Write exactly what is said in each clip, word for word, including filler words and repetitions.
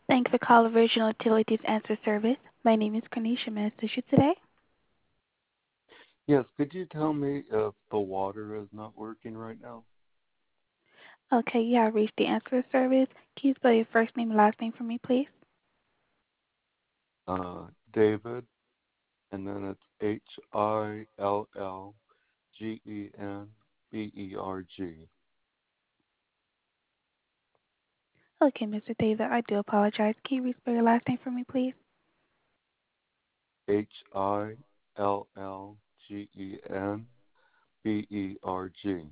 Thank you for calling Original Utilities Answer Service. My name is Cornisha. May I assist you today? Yes, could you tell me if the water is not working right now? Okay, you have reached the Answer Service. Can you spell your first name and last name for me, please? Uh, David, and then it's H I L L G E N B E R G. Okay, Mister David, I do apologize. Can you spell your last name for me, please? H I L L G E N B E R G.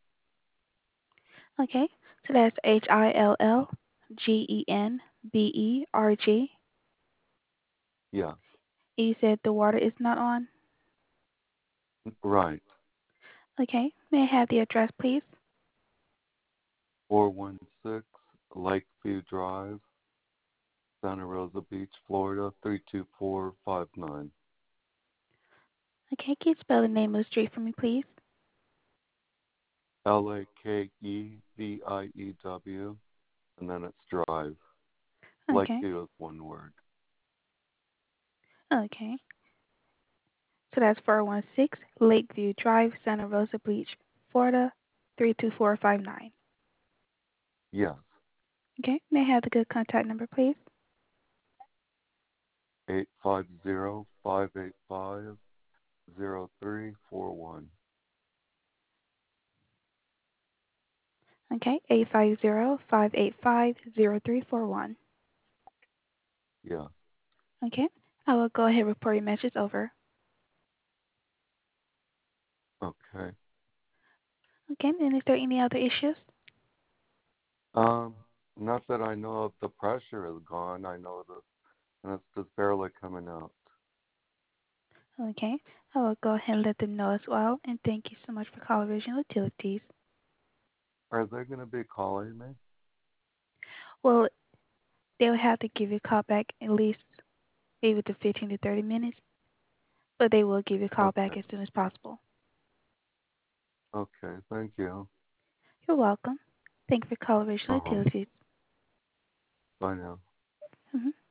Okay, so that's H I L L G E N B E R G. Yeah, You said the water is not on? right. Okay, may I have the address, please? four one six Lakeview Drive, Santa Rosa Beach, Florida, three two four five nine. Okay, can you spell the name of the street for me, please? L A K E V I E W, and then it's Drive. Okay, Lakeview is one word. okay. So that's four one six Lakeview Drive, Santa Rosa Beach, Florida, three two four five nine. Yes, Okay, may I have the good contact number, please? eight five zero five eight five zero three four one. Okay, eight five zero five eight five zero three four one. Yeah. Okay, I will go ahead and report your message over. Okay. Okay, and is there any other issues? Um, not that I know of. The pressure is gone. I know this, and it's just barely coming out. Okay, I will go ahead and let them know as well, and thank you so much for calling Original Utilities. Are they going to be calling me? Well, they'll have to give you a call back at least maybe within fifteen to thirty minutes, but they will give you a call back Okay. as soon as possible. Okay. Thank you. You're welcome. Thank you for calling Original Uh huh. Utilities. Bye now. Mm-hmm.